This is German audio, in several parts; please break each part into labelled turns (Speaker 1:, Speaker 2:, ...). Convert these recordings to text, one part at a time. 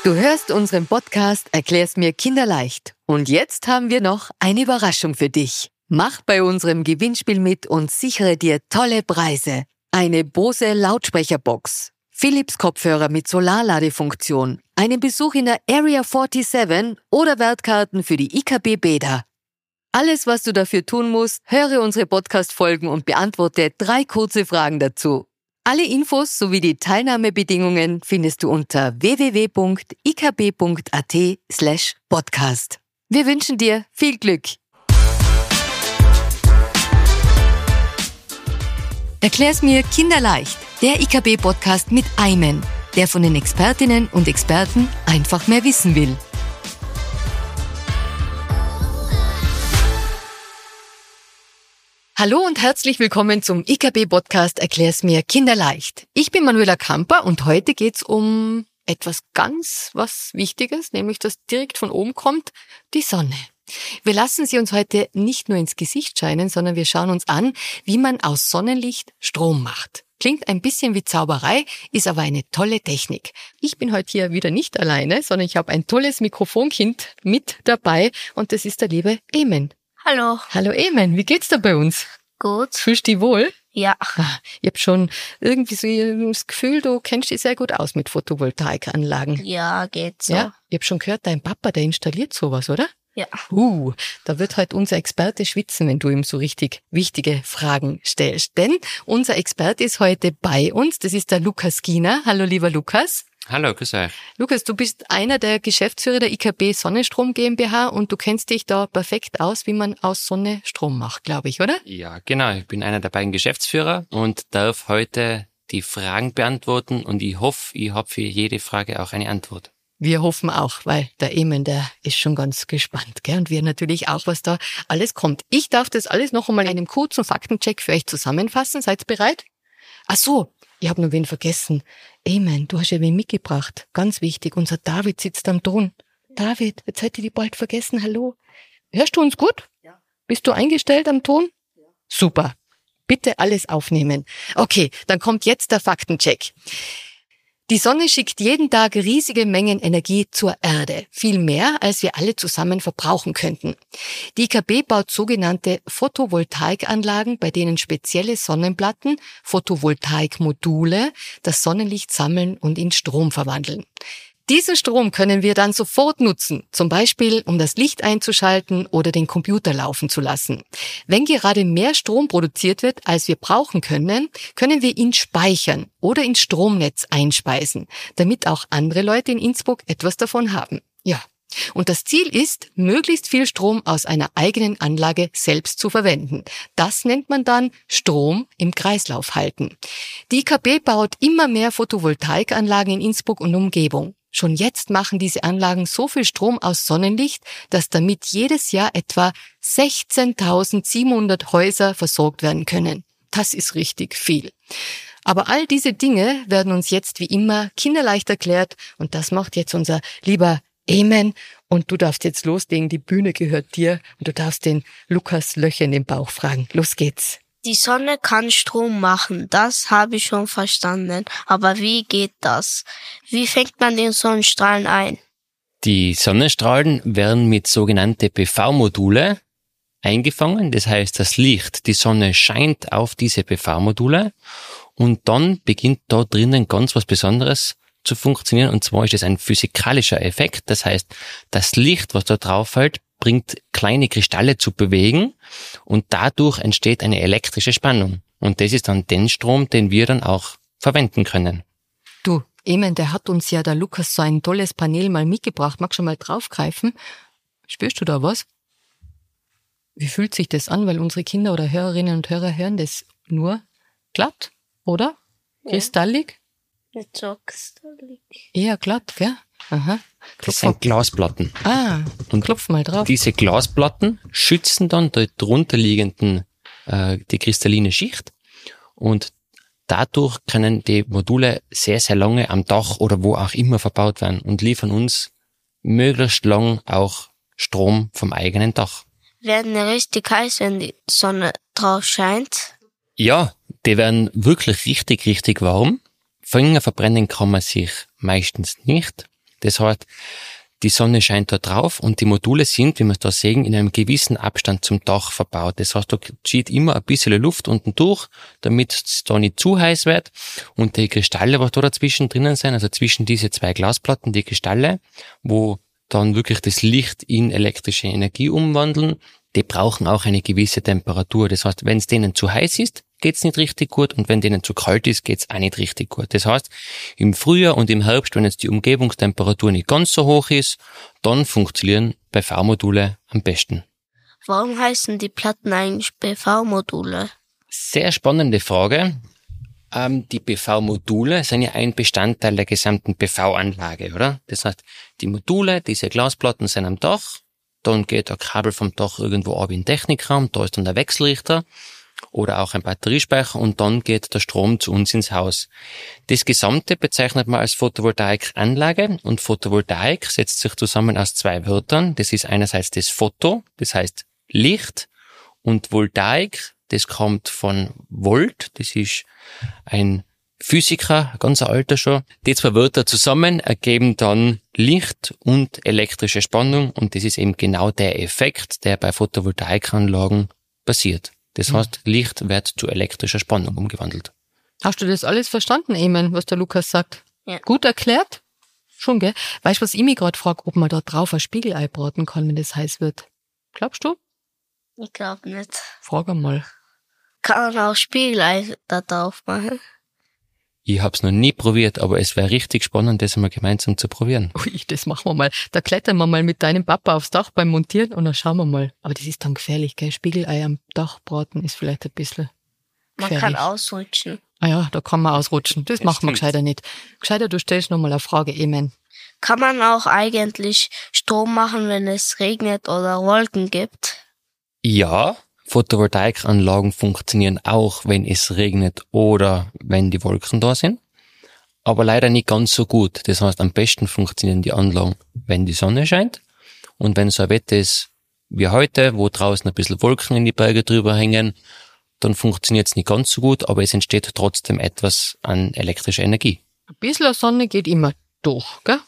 Speaker 1: Du hörst unseren Podcast Erklär's mir kinderleicht. Und jetzt haben wir noch eine Überraschung für dich. Mach bei unserem Gewinnspiel mit und sichere dir tolle Preise. Eine Bose Lautsprecherbox, Philips Kopfhörer mit Solarladefunktion, einen Besuch in der Area 47 oder Wertkarten für die IKB Beda. Alles, was du dafür tun musst, höre unsere Podcast-Folgen und beantworte 3 kurze Fragen dazu. Alle Infos sowie die Teilnahmebedingungen findest du unter www.ikb.at/podcast. Wir wünschen dir viel Glück. Erklär's mir kinderleicht, der IKB-Podcast mit Ayman, der von den Expertinnen und Experten einfach mehr wissen will. Hallo und herzlich willkommen zum IKB-Podcast Erklär's mir kinderleicht. Ich bin Manuela Kamper und heute geht's um etwas ganz was Wichtiges, nämlich das direkt von oben kommt, die Sonne. Wir lassen sie uns heute nicht nur ins Gesicht scheinen, sondern wir schauen uns an, wie man aus Sonnenlicht Strom macht. Klingt ein bisschen wie Zauberei, ist aber eine tolle Technik. Ich bin heute hier wieder nicht alleine, sondern ich habe ein tolles Mikrofonkind mit dabei und das ist der liebe Ayman.
Speaker 2: Hallo.
Speaker 1: Hallo Ayman, wie geht's dir bei uns?
Speaker 2: Gut.
Speaker 1: Fühlst du dich wohl?
Speaker 2: Ja.
Speaker 1: Ich habe schon irgendwie so das Gefühl, du kennst dich sehr gut aus mit Photovoltaikanlagen.
Speaker 2: Ja, geht so.
Speaker 1: Ja? Ich habe schon gehört, dein Papa, der installiert sowas, oder?
Speaker 2: Ja.
Speaker 1: Da wird halt unser Experte schwitzen, wenn du ihm so richtig wichtige Fragen stellst. Denn unser Experte ist heute bei uns, das ist der Lukas Giener. Hallo lieber Lukas.
Speaker 3: Hallo, grüß euch.
Speaker 1: Lukas, du bist einer der Geschäftsführer der IKB Sonnenstrom GmbH und du kennst dich da perfekt aus, wie man aus Sonne Strom macht, glaube ich, oder?
Speaker 3: Ja, genau. Ich bin einer der beiden Geschäftsführer und darf heute die Fragen beantworten und ich hoffe, ich habe für jede Frage auch eine Antwort.
Speaker 1: Wir hoffen auch, weil der Ayman, der ist schon ganz gespannt, gell? Und wir natürlich auch, was da alles kommt. Ich darf das alles noch einmal in einem kurzen Faktencheck für euch zusammenfassen. Seid ihr bereit? Ach so, ich habe noch wen vergessen. Ayman, du hast ja wen mitgebracht. Ganz wichtig, unser David sitzt am Ton. David, jetzt hätte ich die bald vergessen. Hallo. Hörst du uns gut? Ja. Bist du eingestellt am Ton? Ja. Super. Bitte alles aufnehmen. Okay, dann kommt jetzt der Faktencheck. Die Sonne schickt jeden Tag riesige Mengen Energie zur Erde. Viel mehr, als wir alle zusammen verbrauchen könnten. Die IKB baut sogenannte Photovoltaikanlagen, bei denen spezielle Sonnenplatten, Photovoltaikmodule, das Sonnenlicht sammeln und in Strom verwandeln. Diesen Strom können wir dann sofort nutzen, zum Beispiel um das Licht einzuschalten oder den Computer laufen zu lassen. Wenn gerade mehr Strom produziert wird, als wir brauchen können, können wir ihn speichern oder ins Stromnetz einspeisen, damit auch andere Leute in Innsbruck etwas davon haben. Ja. Und das Ziel ist, möglichst viel Strom aus einer eigenen Anlage selbst zu verwenden. Das nennt man dann Strom im Kreislauf halten. Die IKB baut immer mehr Photovoltaikanlagen in Innsbruck und Umgebung. Schon jetzt machen diese Anlagen so viel Strom aus Sonnenlicht, dass damit jedes Jahr etwa 16.700 Häuser versorgt werden können. Das ist richtig viel. Aber all diese Dinge werden uns jetzt wie immer kinderleicht erklärt und das macht jetzt unser lieber Ayman. Und du darfst jetzt loslegen, die Bühne gehört dir und du darfst den Lukas Löcher in den Bauch fragen. Los geht's.
Speaker 2: Die Sonne kann Strom machen, das habe ich schon verstanden. Aber wie geht das? Wie fängt man den Sonnenstrahlen ein?
Speaker 3: Die Sonnenstrahlen werden mit sogenannten PV-Module eingefangen. Das heißt, das Licht, die Sonne scheint auf diese PV-Module und dann beginnt da drinnen ganz was Besonderes zu funktionieren. Und zwar ist es ein physikalischer Effekt. Das heißt, das Licht, was da drauf fällt, bringt kleine Kristalle zu bewegen und dadurch entsteht eine elektrische Spannung. Und das ist dann den Strom, den wir dann auch verwenden können.
Speaker 1: Du, Ayman, der hat uns ja der Lukas so ein tolles Panel mal mitgebracht. Magst du mal draufgreifen? Spürst du da was? Wie fühlt sich das an? Weil unsere Kinder oder Hörerinnen und Hörer hören das nur glatt, oder? Ja. Kristallig?
Speaker 2: Nicht so kristallig.
Speaker 1: Eher glatt, gell? Aha.
Speaker 3: Das sind Glasplatten.
Speaker 1: Und klopf mal drauf.
Speaker 3: Diese Glasplatten schützen dann die drunterliegenden, die kristalline Schicht und dadurch können die Module sehr, sehr lange am Dach oder wo auch immer verbaut werden und liefern uns möglichst lang auch Strom vom eigenen Dach.
Speaker 2: Werden die richtig heiß, wenn die Sonne drauf scheint?
Speaker 3: Ja, die werden wirklich richtig, richtig warm. Finger verbrennen kann man sich meistens nicht. Das heißt, die Sonne scheint da drauf und die Module sind, wie wir es da sehen, in einem gewissen Abstand zum Dach verbaut. Das heißt, da zieht immer ein bisschen Luft unten durch, damit es da nicht zu heiß wird. Und die Kristalle, was da dazwischen drinnen sind, also zwischen diese zwei Glasplatten, die Kristalle, wo dann wirklich das Licht in elektrische Energie umwandeln, die brauchen auch eine gewisse Temperatur. Das heißt, wenn es denen zu heiß ist, geht's nicht richtig gut, und wenn denen zu kalt ist, geht's auch nicht richtig gut. Das heißt, im Frühjahr und im Herbst, wenn jetzt die Umgebungstemperatur nicht ganz so hoch ist, dann funktionieren PV-Module am besten.
Speaker 2: Warum heißen die Platten eigentlich PV-Module?
Speaker 3: Sehr spannende Frage. Die PV-Module sind ja ein Bestandteil der gesamten PV-Anlage, oder? Das heißt, die Module, diese Glasplatten sind am Dach, dann geht ein Kabel vom Dach irgendwo ab in den Technikraum, da ist dann der Wechselrichter oder auch ein Batteriespeicher, und dann geht der Strom zu uns ins Haus. Das Gesamte bezeichnet man als Photovoltaikanlage, und Photovoltaik setzt sich zusammen aus zwei Wörtern. Das ist einerseits das Photo, das heißt Licht, und Voltaik, das kommt von Volt, das ist ein Physiker, ganz alter schon. Die zwei Wörter zusammen ergeben dann Licht und elektrische Spannung, und das ist eben genau der Effekt, der bei Photovoltaikanlagen passiert. Das heißt, Licht wird zu elektrischer Spannung umgewandelt.
Speaker 1: Hast du das alles verstanden, Eamon, was der Lukas sagt?
Speaker 2: Ja.
Speaker 1: Gut erklärt? Schon, gell? Weißt du, was ich mich gerade frage, ob man da drauf ein Spiegelei braten kann, wenn das heiß wird? Glaubst du?
Speaker 2: Ich glaube nicht.
Speaker 1: Frag einmal.
Speaker 2: Kann man auch Spiegelei da drauf machen?
Speaker 3: Ich hab's noch nie probiert, aber es wäre richtig spannend, das einmal gemeinsam zu probieren.
Speaker 1: Ui, das machen wir mal. Da klettern wir mal mit deinem Papa aufs Dach beim Montieren und dann schauen wir mal. Aber das ist dann gefährlich, gell? Spiegelei am Dach braten ist vielleicht ein bisschen
Speaker 2: Man
Speaker 1: gefährlich.
Speaker 2: kann ausrutschen.
Speaker 1: Ah ja, da kann man ausrutschen. Das machen wir
Speaker 3: stimmt.
Speaker 1: gescheiter nicht. Gescheiter, du stellst noch mal eine Frage, Eamon.
Speaker 2: Kann man auch eigentlich Strom machen, wenn es regnet oder Wolken gibt?
Speaker 3: Ja, Photovoltaikanlagen funktionieren auch, wenn es regnet oder wenn die Wolken da sind, aber leider nicht ganz so gut. Das heißt, am besten funktionieren die Anlagen, wenn die Sonne scheint, und wenn so ein Wetter ist wie heute, wo draußen ein bisschen Wolken in die Berge drüber hängen, dann funktioniert es nicht ganz so gut, aber es entsteht trotzdem etwas an elektrischer Energie.
Speaker 1: Ein bisschen Sonne geht immer durch, gell?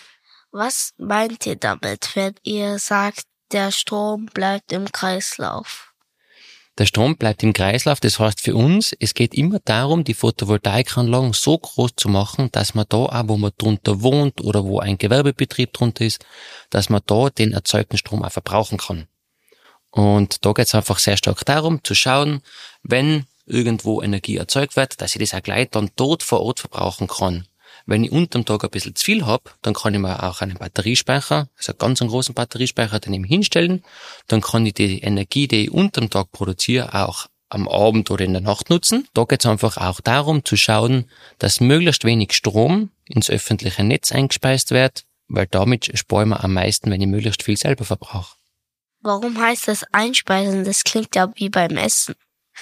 Speaker 2: Was meint ihr damit, wenn ihr sagt, der Strom bleibt im Kreislauf?
Speaker 3: Der Strom bleibt im Kreislauf, das heißt für uns, es geht immer darum, die Photovoltaikanlagen so groß zu machen, dass man da auch, wo man drunter wohnt oder wo ein Gewerbebetrieb drunter ist, dass man da den erzeugten Strom auch verbrauchen kann. Und da geht es einfach sehr stark darum, zu schauen, wenn irgendwo Energie erzeugt wird, dass ich das auch gleich dann dort vor Ort verbrauchen kann. Wenn ich unterm Tag ein bisschen zu viel habe, dann kann ich mir auch einen Batteriespeicher, also einen ganz großen Batteriespeicher daneben hinstellen. Dann kann ich die Energie, die ich unterm Tag produziere, auch am Abend oder in der Nacht nutzen. Da geht es einfach auch darum, zu schauen, dass möglichst wenig Strom ins öffentliche Netz eingespeist wird, weil damit sparen wir am meisten, wenn ich möglichst viel selber verbrauche.
Speaker 2: Warum heißt das Einspeisen? Das klingt ja wie beim Essen.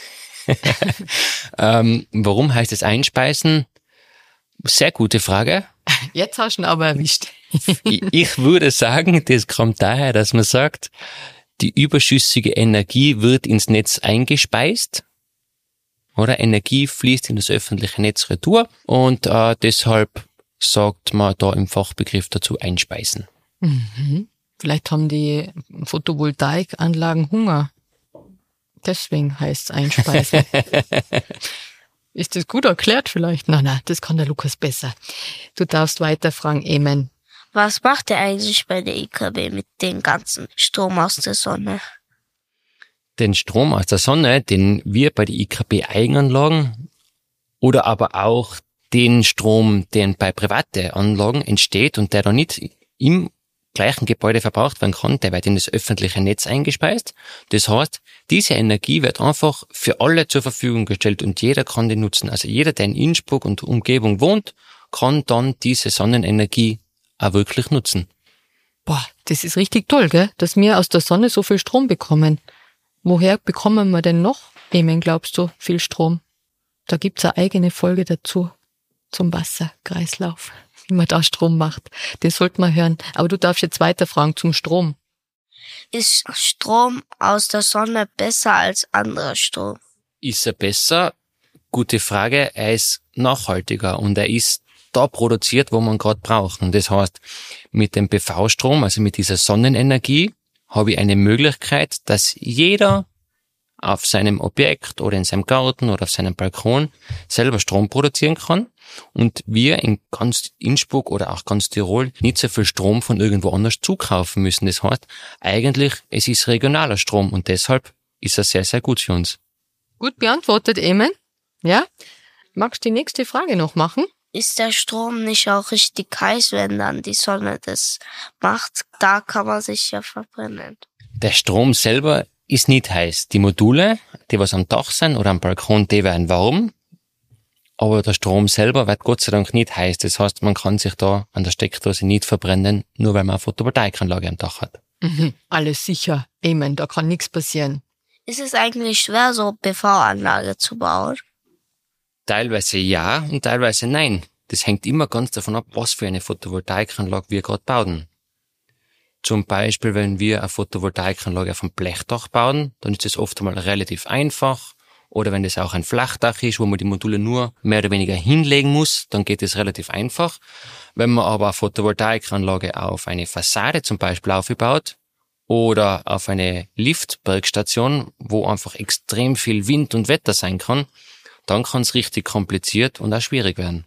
Speaker 3: Warum heißt es Einspeisen? Sehr gute Frage.
Speaker 1: Jetzt hast du ihn aber erwischt.
Speaker 3: Ich würde sagen, das kommt daher, dass man sagt, die überschüssige Energie wird ins Netz eingespeist, oder? Energie fließt in das öffentliche Netz retour, und deshalb sagt man da im Fachbegriff dazu einspeisen.
Speaker 1: Mhm. Vielleicht haben die Photovoltaikanlagen Hunger. Deswegen heißt es einspeisen. Ist das gut erklärt vielleicht? Nein, das kann der Lukas besser. Du darfst weiter fragen, Eamon.
Speaker 2: Was macht ihr eigentlich bei der IKB mit dem ganzen Strom aus der Sonne?
Speaker 3: Den Strom aus der Sonne, den wir bei den IKB-Eigenanlagen oder aber auch den Strom, der bei privaten Anlagen entsteht und der da nicht im gleichen Gebäude verbraucht werden kann, der wird in das öffentliche Netz eingespeist. Das heißt, diese Energie wird einfach für alle zur Verfügung gestellt und jeder kann die nutzen. Also jeder, der in Innsbruck und Umgebung wohnt, kann dann diese Sonnenenergie auch wirklich nutzen.
Speaker 1: Boah, das ist richtig toll, gell? Dass wir aus der Sonne so viel Strom bekommen. Woher bekommen wir denn noch, Eamon, glaubst du, viel Strom? Da gibt's eine eigene Folge dazu, zum Wasserkreislauf, wie man da Strom macht. Das sollte man hören. Aber du darfst jetzt weiter fragen zum Strom.
Speaker 2: Ist Strom aus der Sonne besser als anderer Strom?
Speaker 3: Ist er besser? Gute Frage. Er ist nachhaltiger und er ist da produziert, wo man gerade braucht. Und das heißt, mit dem PV-Strom, also mit dieser Sonnenenergie, habe ich eine Möglichkeit, dass jeder auf seinem Objekt oder in seinem Garten oder auf seinem Balkon selber Strom produzieren kann und wir in ganz Innsbruck oder auch ganz Tirol nicht so viel Strom von irgendwo anders zukaufen müssen. Das heißt, eigentlich, es ist regionaler Strom und deshalb ist er sehr, sehr gut für uns.
Speaker 1: Gut beantwortet, Eamon. Ja? Magst du die nächste Frage noch machen?
Speaker 2: Ist der Strom nicht auch richtig heiß, wenn dann die Sonne das macht? Da kann man sich ja verbrennen.
Speaker 3: Der Strom selber ist nicht heiß. Die Module, die was am Dach sind oder am Balkon, die werden warm. Aber der Strom selber wird Gott sei Dank nicht heiß. Das heißt, man kann sich da an der Steckdose nicht verbrennen, nur weil man eine Photovoltaikanlage am Dach hat.
Speaker 1: Alles sicher. Amen, da kann nichts passieren.
Speaker 2: Ist es eigentlich schwer, so PV-Anlage zu bauen?
Speaker 3: Teilweise ja und teilweise nein. Das hängt immer ganz davon ab, was für eine Photovoltaikanlage wir gerade bauen. Zum Beispiel, wenn wir eine Photovoltaikanlage auf einem Blechdach bauen, dann ist das oft einmal relativ einfach. Oder wenn das auch ein Flachdach ist, wo man die Module nur mehr oder weniger hinlegen muss, dann geht es relativ einfach. Wenn man aber eine Photovoltaikanlage auf eine Fassade zum Beispiel aufbaut oder auf eine Liftbergstation, wo einfach extrem viel Wind und Wetter sein kann, dann kann es richtig kompliziert und auch schwierig werden.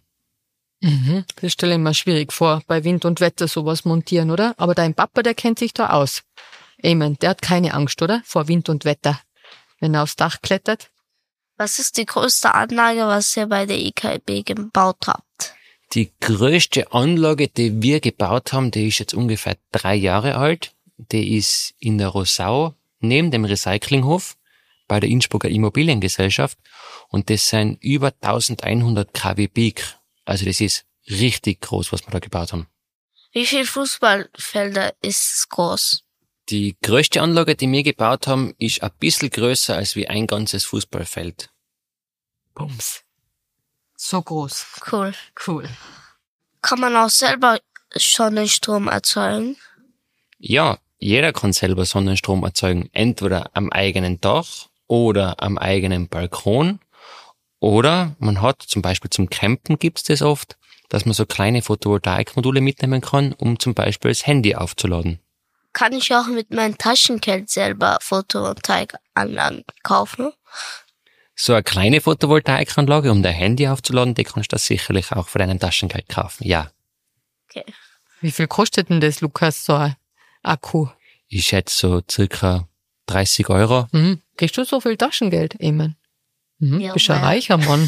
Speaker 1: Das stelle ich mir schwierig vor, bei Wind und Wetter sowas montieren, oder? Aber dein Papa, der kennt sich da aus. Amen, der hat keine Angst, oder? Vor Wind und Wetter, wenn er aufs Dach klettert.
Speaker 2: Was ist die größte Anlage, was ihr bei der IKB gebaut habt?
Speaker 3: Die größte Anlage, die wir gebaut haben, die ist jetzt ungefähr 3 Jahre alt. Die ist in der Rosau, neben dem Recyclinghof, bei der Innsbrucker Immobiliengesellschaft. Und das sind über 1100 kW Peak. Also das ist richtig groß, was wir da gebaut haben.
Speaker 2: Wie viele Fußballfelder ist es groß?
Speaker 3: Die größte Anlage, die wir gebaut haben, ist ein bisschen größer als wie ein ganzes Fußballfeld.
Speaker 1: Bums. So groß.
Speaker 2: Cool.
Speaker 1: Cool.
Speaker 2: Kann man auch selber Sonnenstrom erzeugen?
Speaker 3: Ja, jeder kann selber Sonnenstrom erzeugen. Entweder am eigenen Dach oder am eigenen Balkon. Oder man hat zum Beispiel zum Campen gibt's das oft, dass man so kleine Photovoltaikmodule mitnehmen kann, um zum Beispiel das Handy aufzuladen.
Speaker 2: Kann ich auch mit meinem Taschengeld selber Photovoltaikanlagen kaufen?
Speaker 3: So eine kleine Photovoltaikanlage, um dein Handy aufzuladen, die kannst du sicherlich auch für deinem Taschengeld kaufen, ja.
Speaker 2: Okay.
Speaker 1: Wie viel kostet denn das, Lukas, so ein Akku?
Speaker 3: Ich schätze so circa 30 Euro.
Speaker 1: Kriegst du so viel Taschengeld, Amen?
Speaker 2: Ja,
Speaker 1: Bist ein reicher Mann.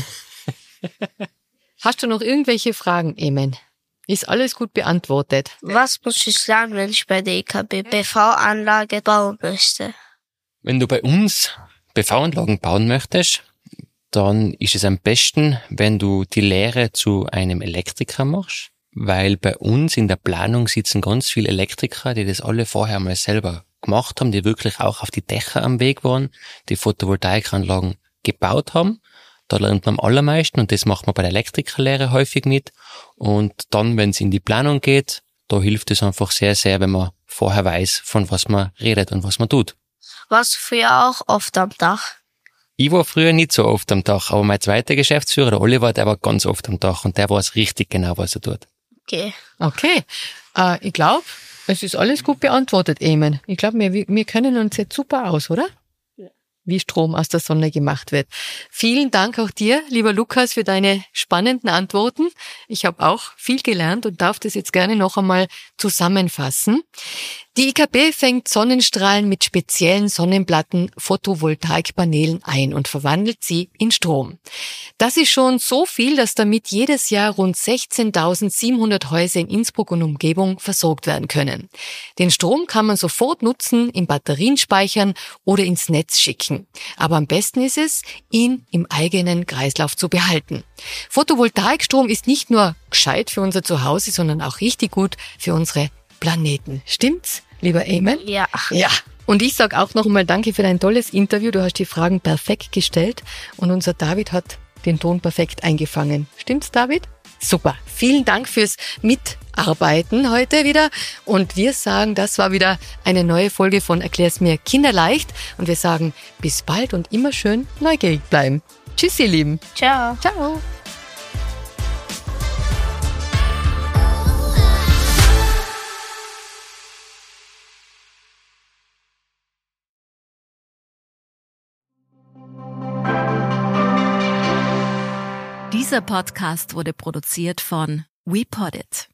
Speaker 1: Hast du noch irgendwelche Fragen, Amen? Ist alles gut beantwortet?
Speaker 2: Was muss ich sagen, wenn ich bei der IKB PV-Anlage bauen möchte?
Speaker 3: Wenn du bei uns PV-Anlagen bauen möchtest, dann ist es am besten, wenn du die Lehre zu einem Elektriker machst, weil bei uns in der Planung sitzen ganz viele Elektriker, die das alle vorher mal selber gemacht haben, die wirklich auch auf die Dächer am Weg waren, die Photovoltaikanlagen gebaut haben. Da lernt man am allermeisten und das macht man bei der Elektrikerlehre häufig mit. Und dann, wenn es in die Planung geht, da hilft es einfach sehr, sehr, wenn man vorher weiß, von was man redet und was man tut.
Speaker 2: Warst du früher auch oft am Dach?
Speaker 3: Ich war früher nicht so oft am Dach, aber mein zweiter Geschäftsführer, der Oliver, der war ganz oft am Dach und der weiß richtig genau, was er tut.
Speaker 2: Okay.
Speaker 1: Ich glaube, es ist alles gut beantwortet, Amen. Ich glaube, wir kennen uns jetzt super aus, oder? Wie Strom aus der Sonne gemacht wird. Vielen Dank auch dir, lieber Lukas, für deine spannenden Antworten. Ich habe auch viel gelernt und darf das jetzt gerne noch einmal zusammenfassen. Die IKB fängt Sonnenstrahlen mit speziellen Sonnenplatten, Photovoltaikpanelen ein und verwandelt sie in Strom. Das ist schon so viel, dass damit jedes Jahr rund 16.700 Häuser in Innsbruck und Umgebung versorgt werden können. Den Strom kann man sofort nutzen, in Batterien speichern oder ins Netz schicken. Aber am besten ist es, ihn im eigenen Kreislauf zu behalten. Photovoltaikstrom ist nicht nur gescheit für unser Zuhause, sondern auch richtig gut für unsere Planeten. Stimmt's, lieber Amen?
Speaker 2: Ja.
Speaker 1: Ja. Und ich sage auch noch einmal danke für dein tolles Interview. Du hast die Fragen perfekt gestellt und unser David hat den Ton perfekt eingefangen. Stimmt's, David? Super. Vielen Dank fürs Mitarbeiten heute wieder. Und wir sagen, das war wieder eine neue Folge von Erklär's mir kinderleicht. Und wir sagen bis bald und immer schön neugierig bleiben. Tschüss, ihr Lieben.
Speaker 2: Ciao.
Speaker 1: Ciao.
Speaker 4: Dieser Podcast wurde produziert von WePoddit.